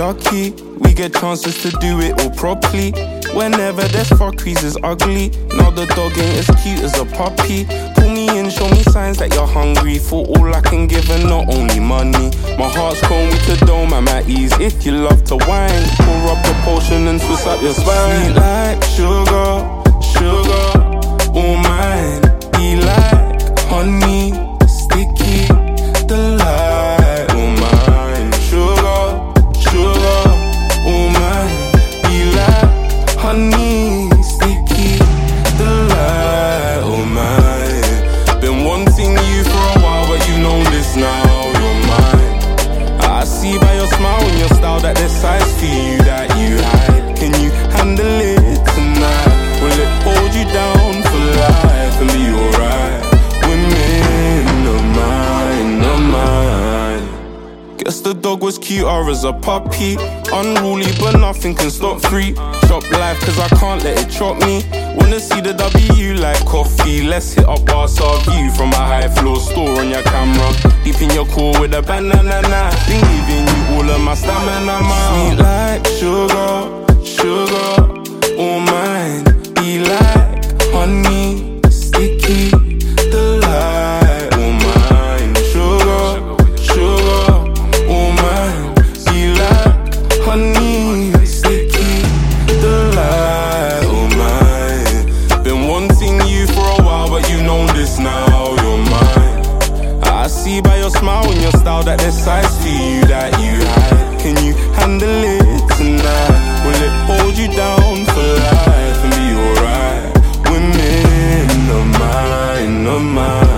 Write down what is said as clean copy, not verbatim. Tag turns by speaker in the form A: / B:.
A: lucky. We get chances to do it all properly. Whenever there's fuckeries is ugly. Now the dog ain't as cute as a puppy. Pull me in, show me signs that you're hungry. For all I can give and not only money. My heart's cold with the dome, I'm at ease. If you love to wine, pour up a potion and twist up your spine. Sweet like sugar, sugar, all mine. Be like honey, sticky, delight, all mine. Sugar, sugar, all mine. Be like honey, sticky, delight, oh mine. Been wanting you for a while, but you know this now, you're mine. I see by your smile and your style that there's sides to you that you hide. Can you handle it tonight? Will it hold you down for life and be alright? Women of mine, of mine. Guess the dog was cuter as a puppy. Unruly but nothing can stop free. Chop life cause I can't let it chop me. Wanna see the W like coffee. Let's hit up bar, serve you from a high floor store on your camera. Deep in your core with a banana. Been giving you all of my stamina, man. Sweet like sugar, sugar, all mine. Be like honey, sticky, delight, all mine. Sugar, sugar, all mine. Be like honey, sticky, delight, all mine. Been wanting you for a while, but you know this now, you're mine. I see by your smile and your style that there's sides to you that you hide. Can you handle it tonight? Will it hold you down for life and be alright? Women of mine, of mine.